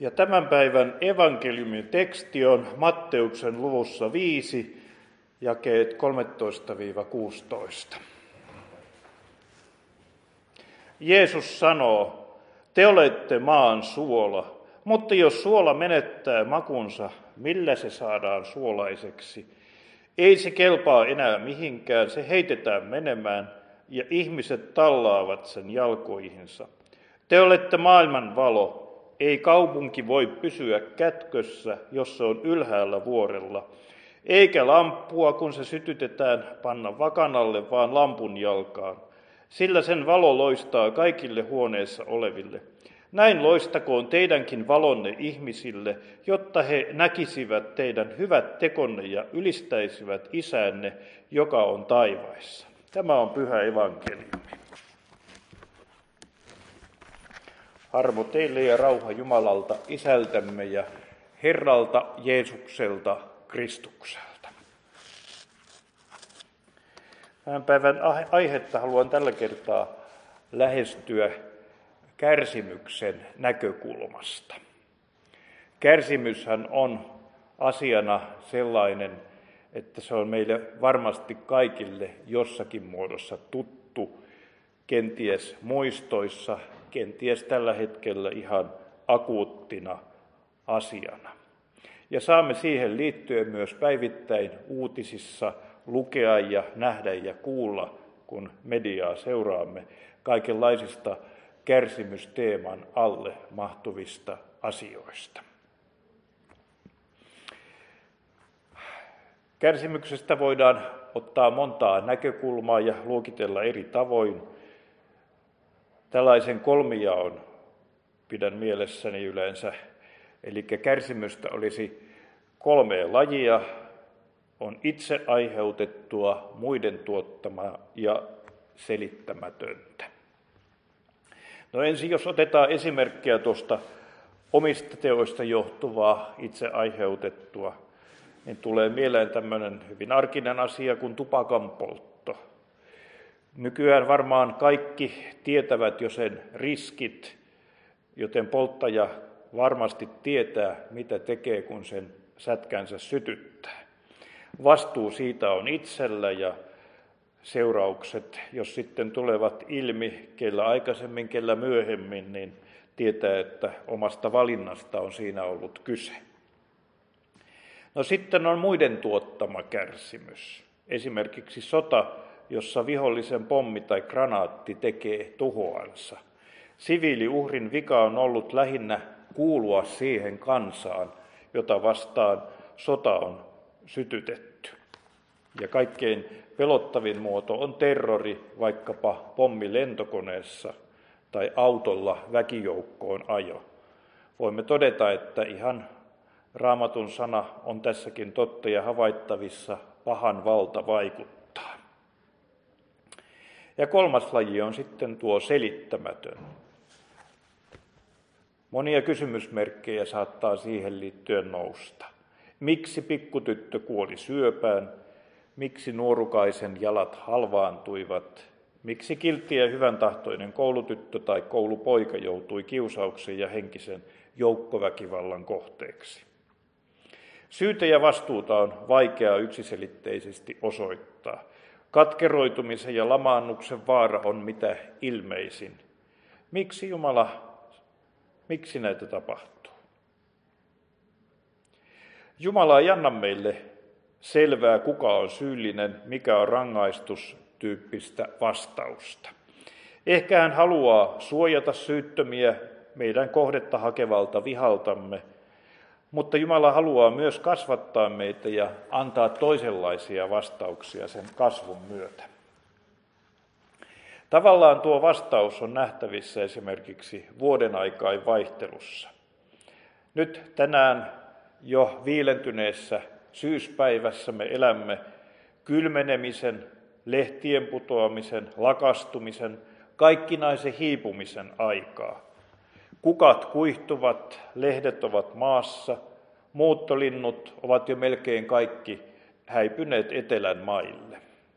Ja tämän päivän evankeliumin teksti on Matteuksen luvussa 5, jakeet 13-16. Jeesus sanoo, te olette maan suola, mutta jos suola menettää makunsa, millä se saadaan suolaiseksi? Ei se kelpaa enää mihinkään, se heitetään menemään ja ihmiset tallaavat sen jalkoihinsa. Te olette maailman valo. Ei kaupunki voi pysyä kätkössä, jos se on ylhäällä vuorella. Eikä lamppua, kun se sytytetään, panna vakanalle, vaan lampun jalkaan. Sillä sen valo loistaa kaikille huoneessa oleville. Näin loistakoon teidänkin valonne ihmisille, jotta he näkisivät teidän hyvät tekonne ja ylistäisivät Isänne, joka on taivaissa. Tämä on pyhä evankeliumi. Armo teille ja rauha Jumalalta, Isältämme ja Herralta Jeesukselta Kristukselta. Tämän päivän aihetta haluan tällä kertaa lähestyä kärsimyksen näkökulmasta. Kärsimyshän on asiana sellainen, että se on meille varmasti kaikille jossakin muodossa tuttu, kenties muistoissa, kenties tällä hetkellä ihan akuuttina asiana. Ja saamme siihen liittyen myös päivittäin uutisissa lukea ja nähdä ja kuulla, kun mediaa seuraamme, kaikenlaisista kärsimysteeman alle mahtuvista asioista. Kärsimyksestä voidaan ottaa montaa näkökulmaa ja luokitella eri tavoin. Tällaisen kolmijaon pidän mielessäni yleensä, eli kärsimystä olisi 3 lajia, on itse aiheutettua, muiden tuottamaa ja selittämätöntä. No ensin jos otetaan esimerkkiä tuosta omista teoista johtuvaa, itse aiheutettua, niin tulee mieleen tämmöinen hyvin arkinen asia kuin tupakan poltto. Nykyään varmaan kaikki tietävät jo sen riskit, joten polttaja varmasti tietää, mitä tekee, kun sen sätkänsä sytyttää. Vastuu siitä on itsellä ja seuraukset, jos sitten tulevat ilmi, kellä aikaisemmin, kellä myöhemmin, niin tietää, että omasta valinnasta on siinä ollut kyse. No sitten on muiden tuottama kärsimys. Esimerkiksi sota, jossa vihollisen pommi tai granaatti tekee tuhoansa. Siviiliuhrin vika on ollut lähinnä kuulua siihen kansaan, jota vastaan sota on sytytetty. Ja kaikkein pelottavin muoto on terrori, vaikkapa pommi lentokoneessa tai autolla väkijoukkoon ajo. Voimme todeta, että ihan Raamatun sana on tässäkin totta ja havaittavissa, pahan valta vaikuttaa. Ja 3. laji on sitten tuo selittämätön. Monia kysymysmerkkejä saattaa siihen liittyen nousta. Miksi pikkutyttö kuoli syöpään? Miksi nuorukaisen jalat halvaantuivat? Miksi kiltti ja hyvän tahtoinen koulutyttö tai koulupoika joutui kiusauksen ja henkisen joukkoväkivallan kohteeksi? Syytä ja vastuuta on vaikeaa yksiselitteisesti osoittaa. Katkeroitumisen ja lamaannuksen vaara on mitä ilmeisin. Miksi Jumala, miksi näitä tapahtuu? Jumala ei anna meille selvää, kuka on syyllinen, mikä on rangaistus tyyppistä vastausta. Ehkä hän haluaa suojata syyttömiä meidän kohdetta hakevalta vihaltamme, mutta Jumala haluaa myös kasvattaa meitä ja antaa toisenlaisia vastauksia sen kasvun myötä. Tavallaan tuo vastaus on nähtävissä esimerkiksi vuodenaikain vaihtelussa. Nyt tänään jo viilentyneessä syyspäivässä me elämme kylmenemisen, lehtien putoamisen, lakastumisen, kaikkinaisen hiipumisen aikaa. Kukat kuihtuvat, lehdet ovat maassa, muuttolinnut ovat jo melkein kaikki häipyneet etelän maille.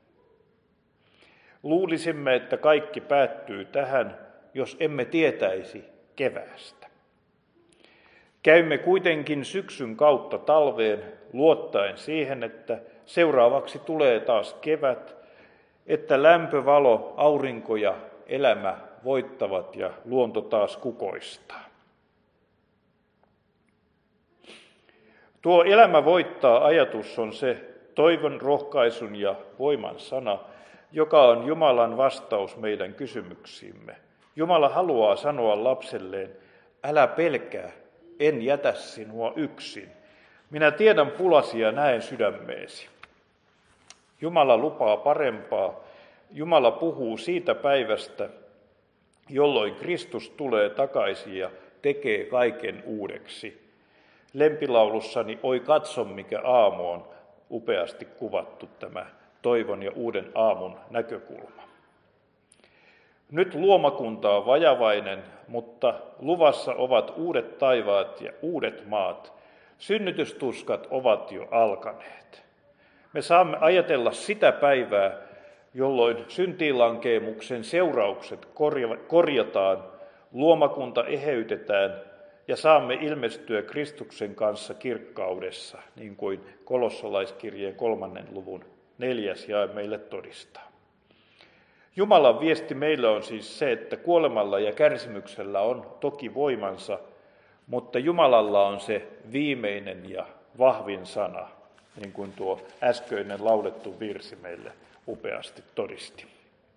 Luulisimme, että kaikki päättyy tähän, jos emme tietäisi keväästä. Käymme kuitenkin syksyn kautta talveen luottaen siihen, että seuraavaksi tulee taas kevät, että lämpö, valo, aurinko ja elämä voittavat ja luonto taas kukoistaa. Tuo elämä voittaa ajatus on se toivon, rohkaisun ja voiman sana, joka on Jumalan vastaus meidän kysymyksiimme. Jumala haluaa sanoa lapselleen, älä pelkää, en jätä sinua yksin. Minä tiedän pulasi ja näen sydämeesi. Jumala lupaa parempaa. Jumala puhuu siitä päivästä, jolloin Kristus tulee takaisin ja tekee kaiken uudeksi. Lempilaulussani Oi katso, mikä aamu on upeasti kuvattu tämä toivon ja uuden aamun näkökulma. Nyt luomakunta on vajavainen, mutta luvassa ovat uudet taivaat ja uudet maat. Synnytystuskat ovat jo alkaneet. Me saamme ajatella sitä päivää, jolloin syntiinlankeemuksen seuraukset korjataan, luomakunta eheytetään ja saamme ilmestyä Kristuksen kanssa kirkkaudessa, niin kuin kolossalaiskirjeen 3. luvun 4. jae meille todistaa. Jumalan viesti meille on siis se, että kuolemalla ja kärsimyksellä on toki voimansa, mutta Jumalalla on se viimeinen ja vahvin sana, niin kuin tuo äskeinen laulettu virsi meille upeasti todisti.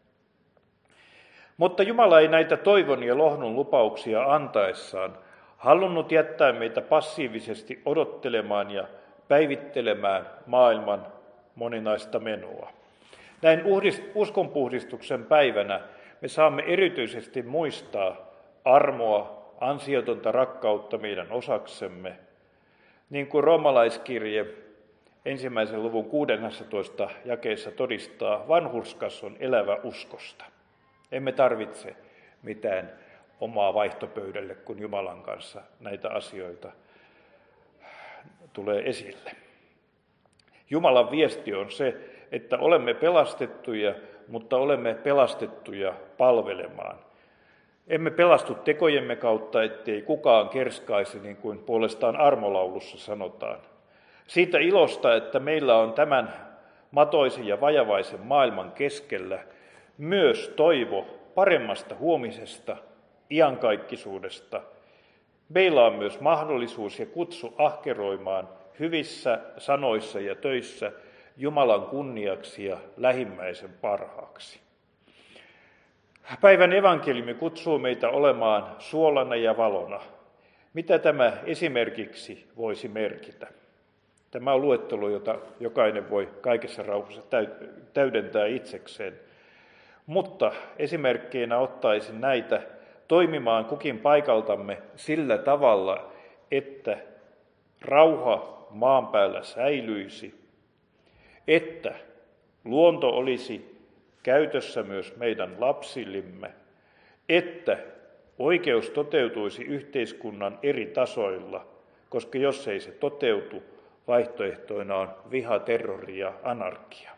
Mutta Jumala ei näitä toivon ja lohdun lupauksia antaessaan halunnut jättää meitä passiivisesti odottelemaan ja päivittelemään maailman moninaista menoa. Näin uskonpuhdistuksen päivänä me saamme erityisesti muistaa armoa, ansiotonta rakkautta meidän osaksemme, niin kuin roomalaiskirje 1. luvun 16. jakeessa todistaa, vanhurskas on elävä uskosta. Emme tarvitse mitään omaa vaihtopöydälle, kun Jumalan kanssa näitä asioita tulee esille. Jumalan viesti on se, että olemme pelastettuja, mutta olemme pelastettuja palvelemaan. Emme pelastu tekojemme kautta, ettei kukaan kerskaisi, niin kuin puolestaan armolaulussa sanotaan. Siitä ilosta, että meillä on tämän matoisen ja vajavaisen maailman keskellä myös toivo paremmasta huomisesta, iankaikkisuudesta. Meillä on myös mahdollisuus ja kutsu ahkeroimaan hyvissä sanoissa ja töissä Jumalan kunniaksi ja lähimmäisen parhaaksi. Päivän evankeliumi kutsuu meitä olemaan suolana ja valona. Mitä tämä esimerkiksi voisi merkitä? Tämä on luettelo, jota jokainen voi kaikessa rauhassa täydentää itsekseen. Mutta esimerkkeinä ottaisin näitä toimimaan kukin paikaltamme sillä tavalla, että rauha maan päällä säilyisi, että luonto olisi käytössä myös meidän lapsillemme, että oikeus toteutuisi yhteiskunnan eri tasoilla, koska jos ei se toteutu, vaihtoehtoina on viha, terrori ja anarkia.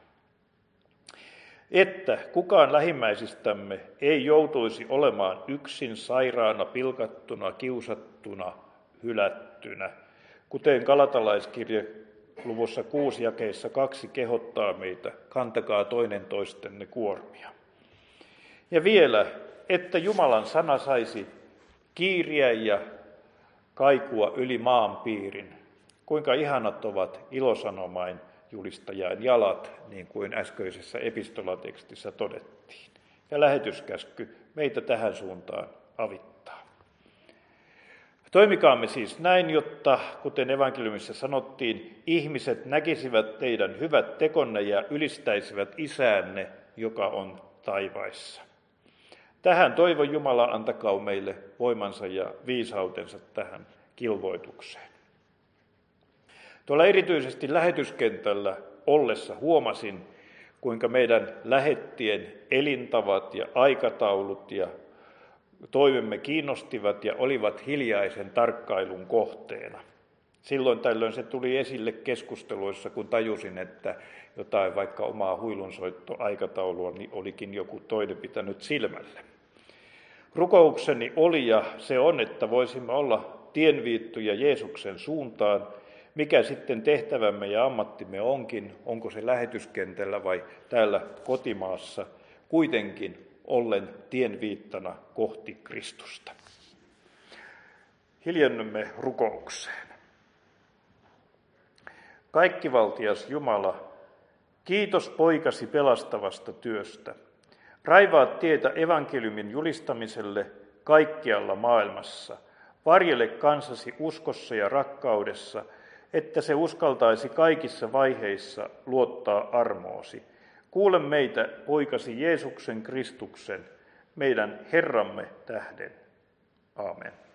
Että kukaan lähimmäisistämme ei joutuisi olemaan yksin sairaana, pilkattuna, kiusattuna, hylättynä, kuten Galatalaiskirje luvussa 6 jakeessa 2 kehottaa meitä, kantakaa toinen toistenne kuormia. Ja vielä, että Jumalan sana saisi kiiriä ja kaikua yli maan piirin. Kuinka ihanat ovat ilosanomain julistajan jalat, niin kuin äskeisessä epistolatekstissä todettiin. Ja lähetyskäsky meitä tähän suuntaan avittaa. Toimikaamme siis näin, jotta, kuten evankeliumissa sanottiin, ihmiset näkisivät teidän hyvät tekonne ja ylistäisivät Isäänne, joka on taivaissa. Tähän toivon Jumala antakaa meille voimansa ja viisautensa tähän kilvoitukseen. Tuolla erityisesti lähetyskentällä ollessa huomasin, kuinka meidän lähettien elintavat ja aikataulut ja toivemme kiinnostivat ja olivat hiljaisen tarkkailun kohteena. Silloin tällöin se tuli esille keskusteluissa, kun tajusin, että jotain vaikka omaa huilunsoittoaikataulua niin olikin joku toinen pitänyt silmälle. Rukoukseni oli ja se on, että voisimme olla tienviittoja Jeesuksen suuntaan, mikä sitten tehtävämme ja ammattimme onkin, onko se lähetyskentällä vai täällä kotimaassa, kuitenkin ollen tienviittana kohti Kristusta. Hiljennymme rukoukseen. Kaikkivaltias Jumala, kiitos poikasi pelastavasta työstä. Raivaa tietä evankeliumin julistamiselle kaikkialla maailmassa. Varjele kansasi uskossa ja rakkaudessa, että se uskaltaisi kaikissa vaiheissa luottaa armoosi. Kuule meitä, poikasi Jeesuksen Kristuksen, meidän Herramme tähden. Aamen.